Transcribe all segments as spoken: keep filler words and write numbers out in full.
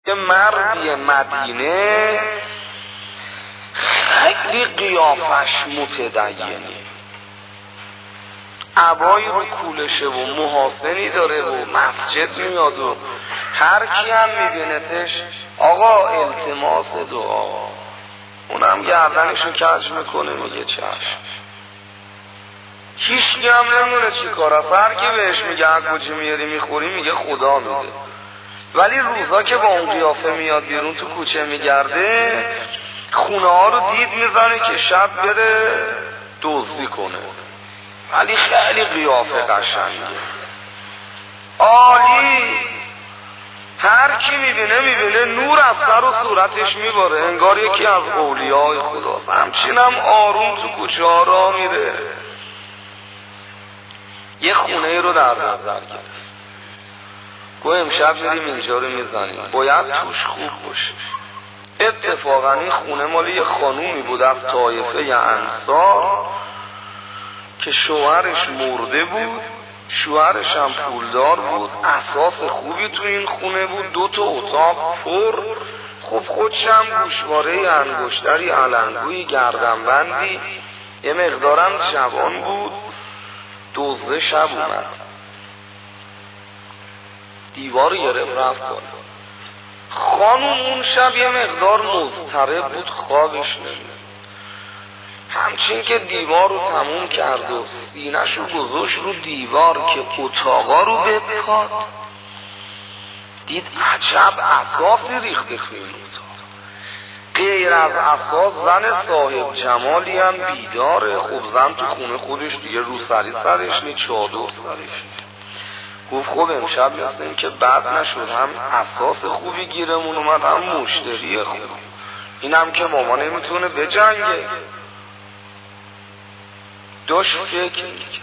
یه مردی مدینه خیلی قیافش متدینه، عبایی رو کولشه و محاسنی داره و مسجد میاد و هر کی هم میبینتش آقا التماس دعا، اونم گردنشو کج میکنه میگه چشم. هیچکی هم نمیدونه چی کار است، هر کی بهش میگه هر کجا میاری میخوری میگه خدا میده. ولی روزا که با اون قیافه میاد بیرون تو کوچه میگرده، خونه ها رو دید میزنه که شب بره دزدی کنه، ولی خیلی قیافه قشنگه عالی. هر کی میبینه میبینه نور از سر و صورتش میباره، انگار یکی از اولیای خداست. همچین هم آروم تو کوچه ها را میره. یه خونه رو در نظر گرفت، گو امشب میریم اینجا رو میزنیم، باید توش خوب باشه. اتفاقا این خونه مال یه خانومی بود از طایفه انصار که شوهرش مرده بود، شوهرش هم پولدار بود، اساس خوبی تو این خونه بود، دو تا اتاق پر، خب خودش هم گوشواره انگشتری علنگوی گردنبندی، یه مقدارم جوان بود. دزد شب اومد، دیوار گرفت رفت بالا. خانوم اون شب یه مقدار مضطرب بود، خوابش نمیاد. همچین که دیوار رو تموم کرد و سینش رو گذاشت رو دیوار که اتاقا رو بپاد، دید عجب اساسی ریخته توی این اتاق. غیر از اساس زن صاحب جمالی هم بیداره. خب زن تو خونه خودش دیگه روسری سرش نی، چادر سرش نی. گفت خب امشب مثل این که بد نشد، هم اساس خوبی گیرمون اومد هم مشتری خوب، این هم که ماما نمیتونه بجنگه. داشت فکر میکرد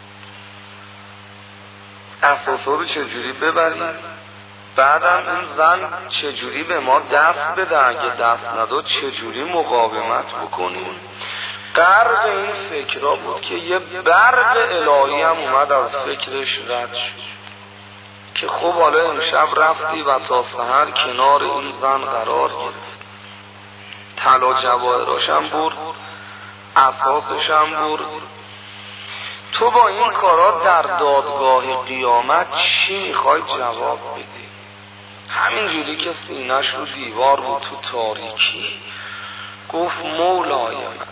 اساسا رو چجوری ببریم، بعدم این زن چجوری به ما دست بده، اگه دست نداد چجوری مقاومت بکنیم. غرق این فکرها بود که یه برق الهی هم اومد از فکرش رد شد که خب حالا امشب رفتی و تا سحر کنار این زن قرار گرفت، طلا جواهراش هم برد، اساسش هم برد. تو با این کارا در دادگاه قیامت چی میخوای جواب بدی؟ همینجوری که سینش رو دیوار بود تو تاریکی گفت مولای من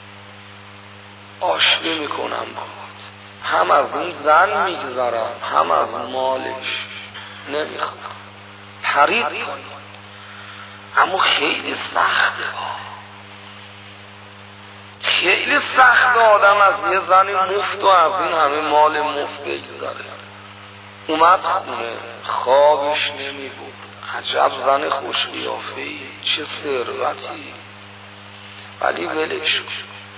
آشتی میکنم باهات، هم از این زن میگذرم هم از مالش نمیخوام. پرید پایین، اما خیلی سخته، خیلی سخت آدم از یه زنی مفت و از این همه مال مفت بگذره. اومد خونه، خوابش نمی بود. عجب زن خوش قیافه‌ای، چه ثروتی، ولی ولش شد.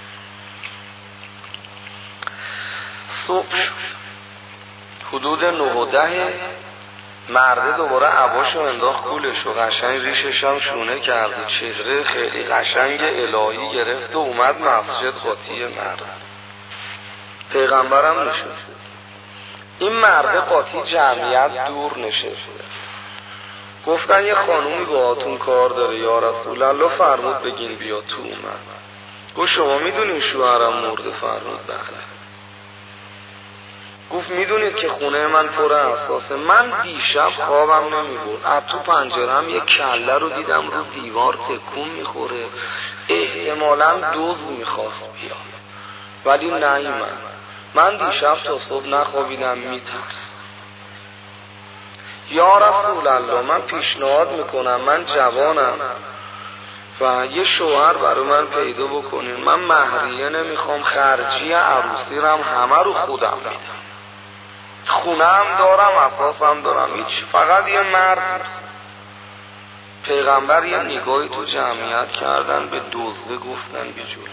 صبح شد، حدود نه و ده، مرده دوباره عباشو انداخت کولش و قشنگ ریشش هم شونه کرد و چهره خیلی قشنگ الهی گرفت و اومد مسجد قاطی مرد. پیغمبرم نشسته، این مرده قاطی جمعیت دور نشسته. گفتن یه خانومی باهاتون کار داره یا رسول الله، فرمود بگین بیا تو. اومد گفت شما میدونین شوهرم مرده؟ فرمود بله. گفت میدونید که خونه من پر اساسه، من دیشب خوابم نمی بود، از تو پنجرم یک کله رو دیدم رو دیوار تکون میخوره، احتمالاً دزد میخواست بیاد ولی نیومد. من دیشب تا صبح نخوابیدم میترسم. یا رسول الله من پیشنهاد میکنم، من جوانم و یه شوهر برای من پیدا بکنین، من مهریه نمیخوام، خرجی عروسی رم همه رو خودم میدم، خونه هم دارم اساس هم دارم، هیچ، فقط یه مرد. پیغمبر یه نگاهی تو جمعیت کردن، به دزده گفتن بیجوری.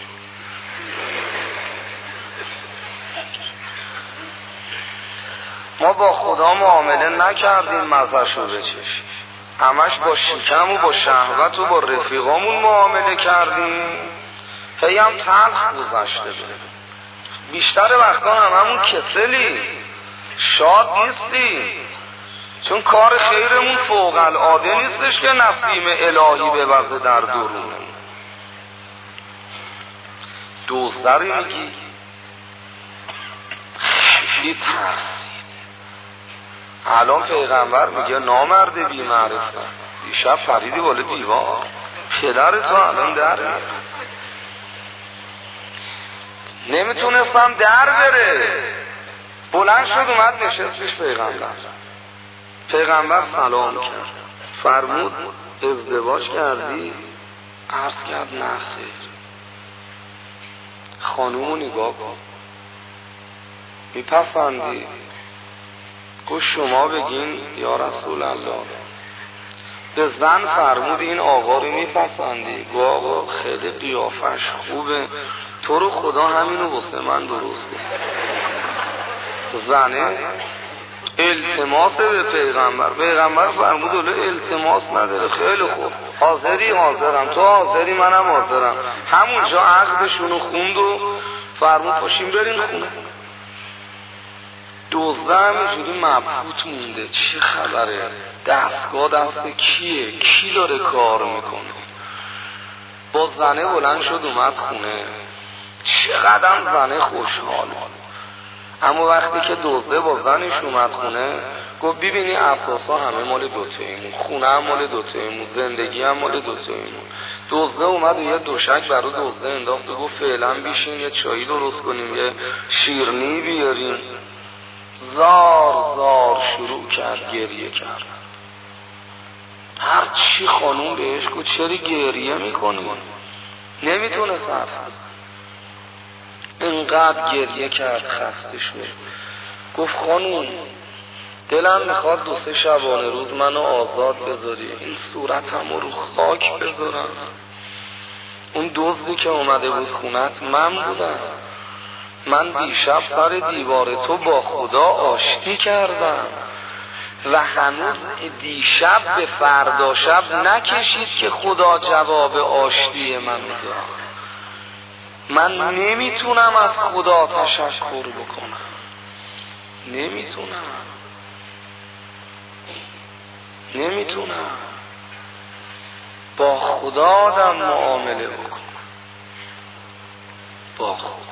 ما با خدا معامله نکردیم مزهشو بچشیم، همش با شکم و با شهوت و با رفیقامون معامله کردیم، هی هم تلخ گذشته بده. بیشتر وقتا هممون کسلی، شاد نیستی. چون کار خیرمون فوق العاده نیستش که نسیم الهی بوزه در درونمون. دوزدری میگی خیلی ترسید. الان پیغمبر میگه نامرد بی معرفت، دیشب فریدی بالا دیوار، پدر تو الان در میاد. نمیتونستم در بره، بلند شد اومد نشست پیش پیغمبر. پیغمبر سلام کرد، فرمود ازدواج کردی؟ عرض کرد نه خیر. خانومو نگاه کن، میپسندی؟ گفت شما بگین یا رسول الله. به زن فرمود این آقا رو میپسندی؟ گفت آقا خیلی قیافش خوبه، تو رو خدا همینو واسه من درست کن. زنه التماس به پیغمبر، پیغمبر فرمود ولی التماس نداره، خیلی خوب، حاضری؟ حاضرم. تو حاضری؟ منم حاضرم. همونجا عقدشونو خوند و فرمود پاشیم برین خونه. دوزده همینجوری مبهوت مونده، چه خبره؟ دستگاه دست کیه؟ کی داره کار میکنه؟ با زنه بلند شد اومد خونه. چقدر زنه خوشحال. اما وقتی که دوزده با زنش اومد خونه گفت ببینی اساسا همه مال دوتاییمون، خونه هم مال دوتاییمون، زندگی هم مال دوتاییمون. دوزده اومد و یه دوشک برای دوزده انداخت و گفت فعلا بیشین یه چایی درست کنیم، یه شیرنی بیاریم. زار زار شروع کرد گریه کرد. هر چی خانوم بهش گفت چرا گریه میکنی؟ نمیتونه صرف. اینقدر گریه کرد خسته شد. گفت خانوم دلم میخواد دو سه شبانه روز منو آزاد بذاری، این صورتم رو خاک بذارم. اون دزدی که اومده بود خونت من بودم. من دیشب سر دیوار تو با خدا آشتی کردم و هنوز دیشب به فردا شب نکشید که خدا جواب آشتی من داد. من نمیتونم از خدا تشکر بکنم، نمیتونم نمیتونم با خدا آدم معامله بکنم، با خدا.